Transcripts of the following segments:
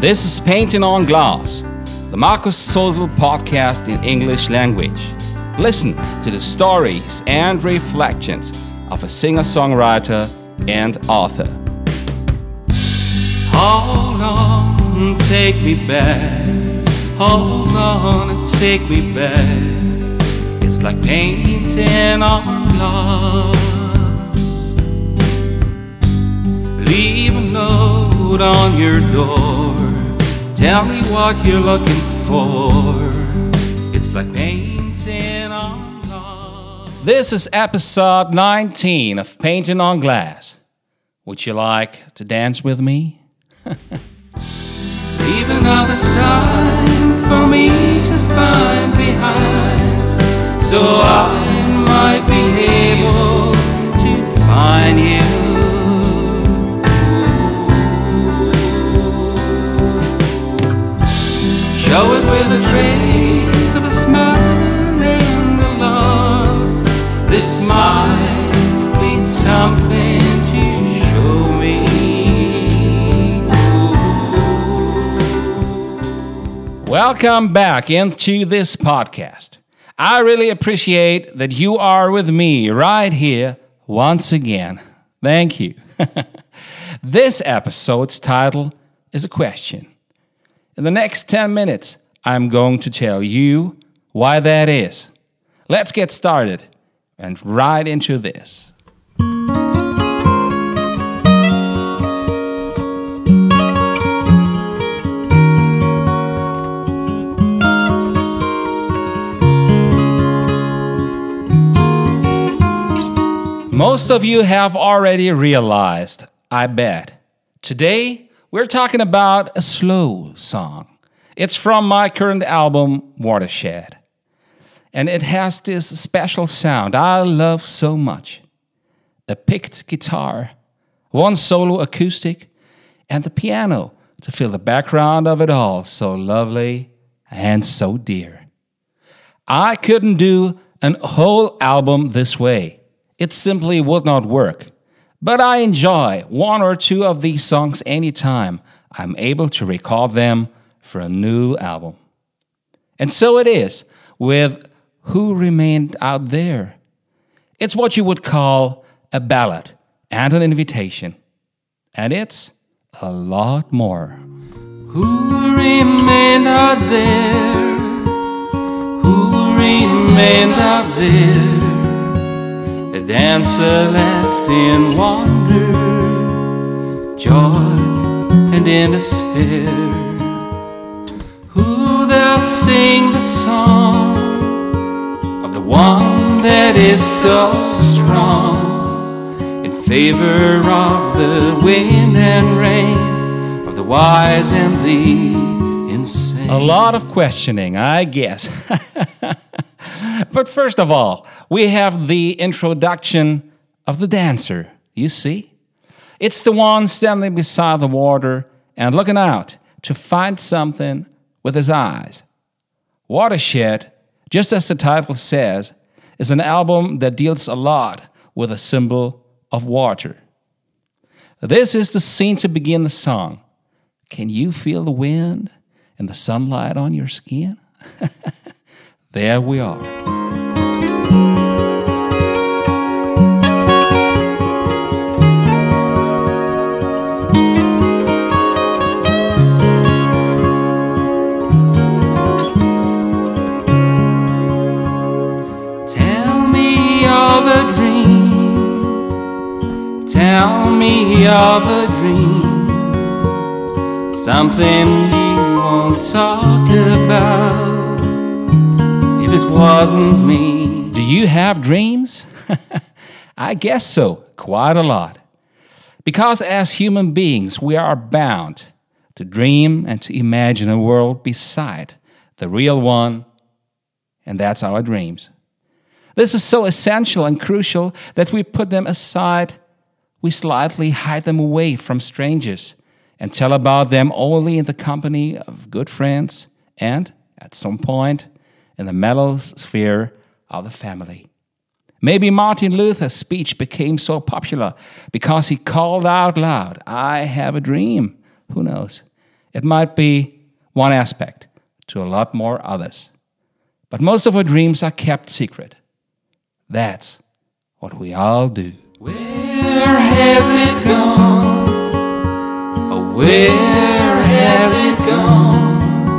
This is Painting on Glass, the Markus Sozel podcast in English language. Listen to the stories and reflections of a singer-songwriter and author. Hold on, take me back. Hold on and take me back. It's like painting on glass. Leave a note on your door. Tell me what you're looking for. It's like painting on glass. This is episode 19 of Painting on Glass. Would you like to dance with me? Leave another sign for me to find behind, so I might be able to find you. Show it with a trace of a smile and a love. This might be something to show me. Welcome back into this podcast. I really appreciate that you are with me right here once again. Thank you. This episode's title is a question. In the next 10 minutes, I'm going to tell you why that is. Let's get started and right into this. Most of you have already realized, I bet. Today, we're talking about a slow song. It's from my current album, Watershed. And it has this special sound I love so much. A picked guitar, one solo acoustic, and the piano to fill the background of it all, so lovely and so dear. I couldn't do a whole album this way. It simply would not work. But I enjoy one or two of these songs anytime I'm able to record them for a new album. And so it is with Who Remained Out There. It's what you would call a ballad and an invitation. And it's a lot more. Who remained out there? Who remained out there? A dancer left in wonder, joy, and in despair. Who they'll sing the song of the one that is so strong, in favor of the wind and rain, of the wise and the insane. A lot of questioning, I guess. But first of all, we have the introduction of the dancer, you see? It's the one standing beside the water and looking out to find something with his eyes. Watershed, just as the title says, is an album that deals a lot with the symbol of water. This is the scene to begin the song. Can you feel the wind and the sunlight on your skin? There we are. Tell me of a dream. Tell me of a dream. Something you won't talk about. It wasn't me. Do you have dreams? I guess so, quite a lot. Because as human beings, we are bound to dream and to imagine a world beside the real one, and that's our dreams. This is so essential and crucial that we put them aside. We slightly hide them away from strangers and tell about them only in the company of good friends and, at some point, in the mellow sphere of the family. Maybe Martin Luther's speech became so popular because he called out loud, "I have a dream." Who knows? It might be one aspect to a lot more others. But most of our dreams are kept secret. That's what we all do. Where has it gone? Oh, where has it gone?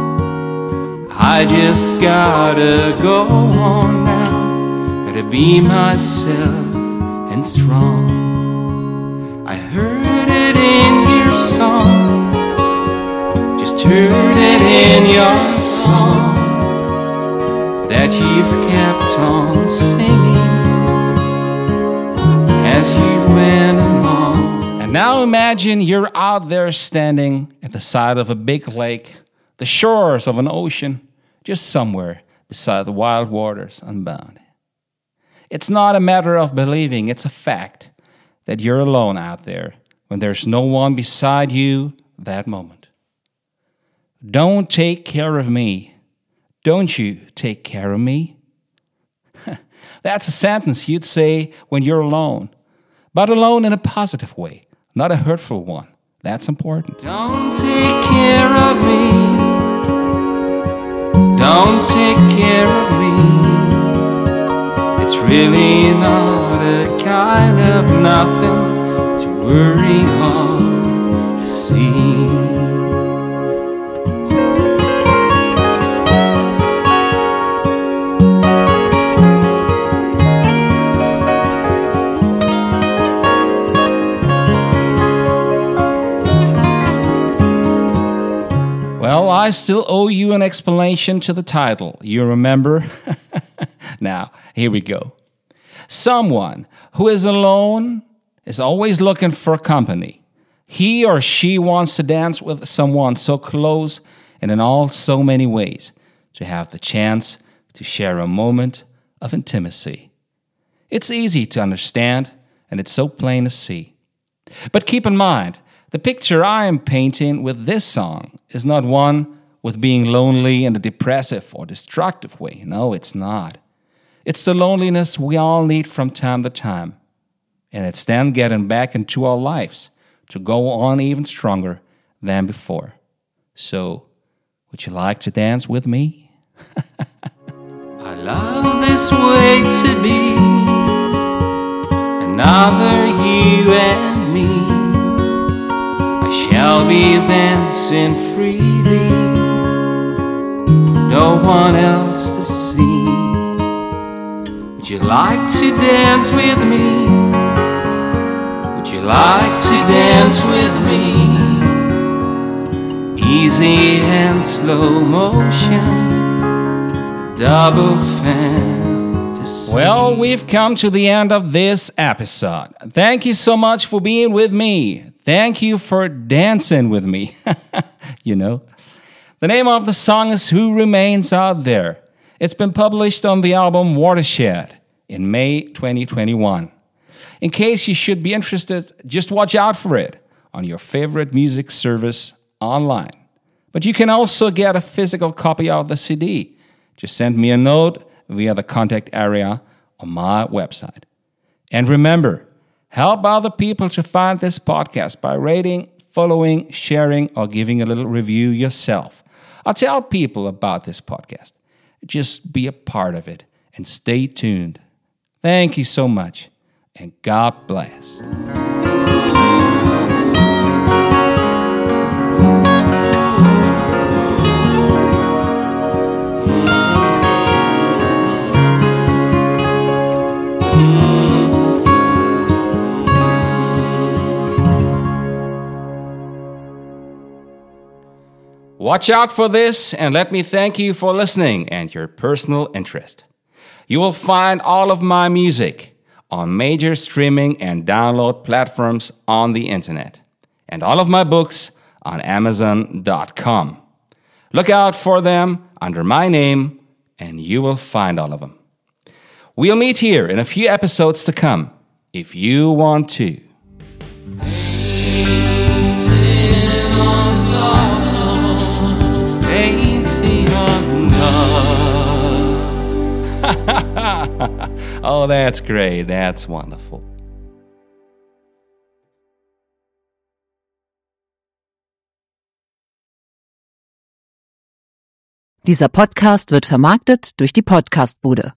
I just gotta go on now. Gotta be myself and strong. I heard it in your song. Just heard it in your song that you've kept on singing as you went along. And now imagine you're out there standing at the side of a big lake, the shores of an ocean, just somewhere beside the wild waters unbound. It's not a matter of believing, it's a fact that you're alone out there when there's no one beside you that moment. Don't take care of me. Don't you take care of me? That's a sentence you'd say when you're alone, but alone in a positive way, not a hurtful one. That's important. Don't take care of me. Don't take care of me. It's really not a kind of nothing to worry or to see. Well, I still owe you an explanation to the title. You remember? Now, here we go. Someone who is alone is always looking for company. He or she wants to dance with someone so close and in all so many ways to have the chance to share a moment of intimacy. It's easy to understand, and it's so plain to see. But keep in mind, the picture I am painting with this song is not one with being lonely in a depressive or destructive way. No, it's not. It's the loneliness we all need from time to time. And it's then getting back into our lives to go on even stronger than before. So, would you like to dance with me? I love this way to be. Another you and me. Shall be dancing freely, no one else to see. Would you like to dance with me? Would you like to dance with me? Easy and slow motion, double fantasy. Well, we've come to the end of this episode. Thank you so much for being with me. Thank you for dancing with me. You know. The name of the song is Who Remains Out There. It's been published on the album Watershed in May 2021. In case you should be interested, just watch out for it on your favorite music service online. But you can also get a physical copy of the CD. Just send me a note via the contact area on my website. And remember, help other people to find this podcast by rating, following, sharing, or giving a little review yourself. I'll tell people about this podcast. Just be a part of it and stay tuned. Thank you so much, and God bless. Watch out for this, and let me thank you for listening and your personal interest. You will find all of my music on major streaming and download platforms on the internet, and all of my books on Amazon.com. Look out for them under my name, and you will find all of them. We'll meet here in a few episodes to come, if you want to. Oh, that's great. That's wonderful. Dieser Podcast wird vermarktet durch die Podcastbude.